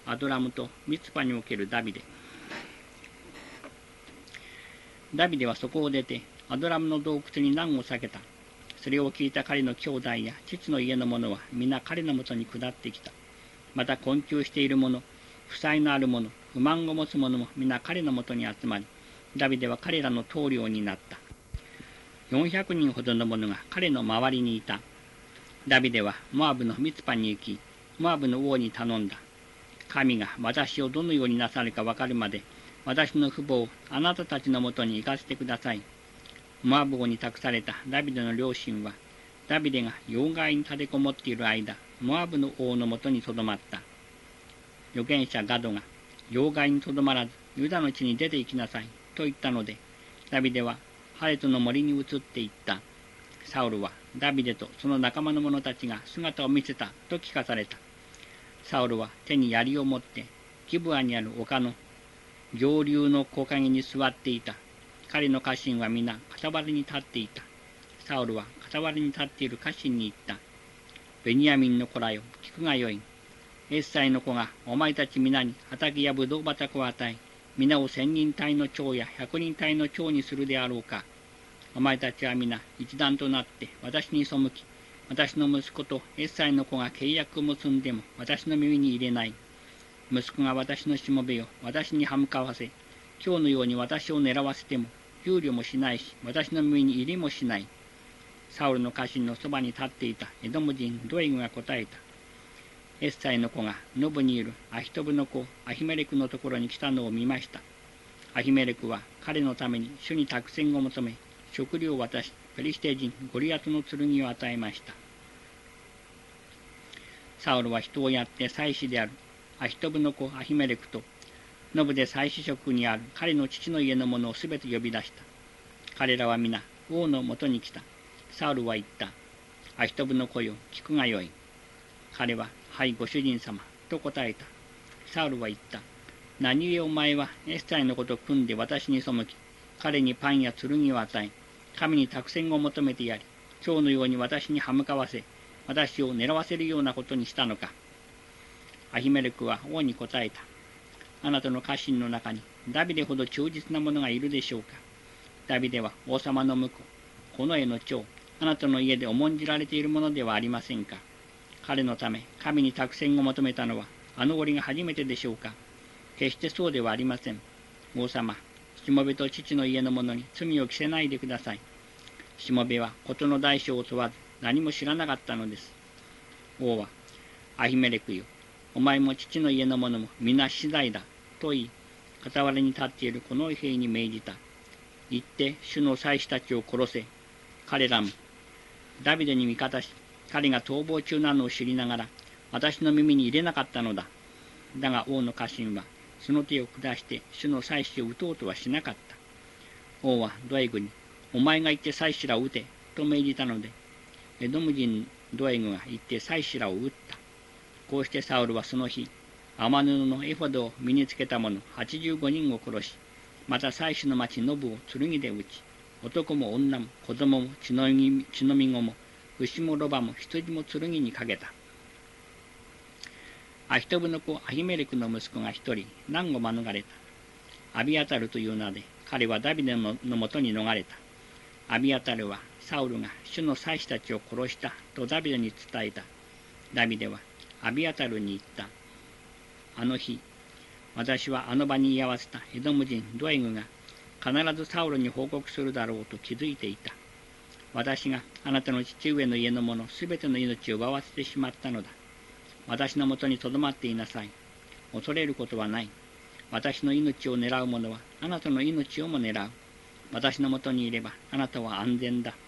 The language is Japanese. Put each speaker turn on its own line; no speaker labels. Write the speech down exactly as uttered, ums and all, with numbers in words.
アドラムとミツパにおけるダビデ。ダビデはそこを出て、アドラムの洞窟に難を避けた。それを聞いた彼の兄弟や父の家の者は皆彼のもとに下ってきた。また困窮している者、負債のある者、不満を持つ者も皆彼のもとに集まり、ダビデは彼らの棟梁になった。よんひゃくにんほどの者が彼の周りにいた。ダビデはモアブのミツパに行き、モアブの王に頼んだ。神が私をどのようになさるか分かるまで、私の父母をあなたたちのもとに行かせてください。モアブ王に託されたダビデの両親は、ダビデが要害に立てこもっている間、モアブの王のもとにとどまった。預言者ガドが、要害にとどまらず、ユダの地に出て行きなさい、と言ったので、ダビデはハレトの森に移って行った。サウルはダビデとその仲間の者たちが姿を見せたと聞かされた。サウルは手に槍を持って、ギブアにある丘の上流の木陰に座っていた。彼の家臣は皆傍らに立っていた。サウルは傍らに立っている家臣に言った。ベニヤミンの子らよ、聞くがよい。エッサイの子がお前たち皆に畑やぶどう畑を与え、皆を千人隊の長や百人隊の長にするであろうか。お前たちは皆一団となって私に背き、私の息子とエッサイの子が契約を結んでも私の耳に入れない。息子が私のしもべを私に歯向かわせ、今日のように私を狙わせても、憂慮もしないし、私の耳に入りもしない。サウルの家臣のそばに立っていたエドム人ドエグが答えた。エッサイの子がノブにいるアヒトブの子アヒメレクのところに来たのを見ました。アヒメレクは彼のために主に託戦を求め、食料を渡し、ペリシテ人ゴリアトの剣を与えました。サウルは人をやって祭司であるアヒトブの子アヒメレクと、ノブで祭司職にある彼の父の家の者をすべて呼び出した。彼らは皆王のもとに来た。サウルは言った。アヒトブの声を聞くがよい。彼は、はい、ご主人様、と答えた。サウルは言った。何故お前はエッサイの子と組んで私に背き、彼にパンや剣を与え、神に託戦を求めてやり、今日のように私に歯向かわせ、私を狙わせるようなことにしたのか。アヒメレクは王に答えた。あなたの家臣の中にダビデほど忠実な者がいるでしょうか。ダビデは王様の婿、この絵の長、あなたの家で重んじられているものではありませんか。彼のため神に託戦を求めたのはあの折が初めてでしょうか。決してそうではありません。王様、しもべと父の家の者に罪を着せないでください。しもべは事の大小を問わず何も知らなかったのです。王は、アヒメレクよ、お前も父の家の者も皆死罪だ、と言い、傍らに立っているこの兵に命じた。行って主の祭司たちを殺せ。彼らも、ダビデに味方し、彼が逃亡中なのを知りながら、私の耳に入れなかったのだ。だが王の家臣は、その手を下して主の祭司を撃とうとはしなかった。王はドエグに、お前が行って祭司らを撃て、と命じたので、エドム人ドエグが行って祭司らを撃った。こうしてサウルはその日、天布のエフォドを身につけた者はちじゅうごにんを殺し、また祭司の町ノブを剣で撃ち、男も女も子供も血のみ血のみ子も、牛もロバも羊も剣にかけた。アヒトブの子アヒメレクの息子が一人難を免れた。アビアタルという名で彼はダビデのもとに逃れた。アビアタルはサウルが主の祭司たちを殺したとダビデに伝えた。ダビデはアビアタルに言った。あの日、私はあの場に居合わせたエドム人ドエグが必ずサウルに報告するだろうと気づいていた。私があなたの父上の家の者すべての命を奪わせてしまったのだ。私のもとにとどまっていなさい。恐れることはない。私の命を狙う者はあなたの命をも狙う。私のもとにいればあなたは安全だ。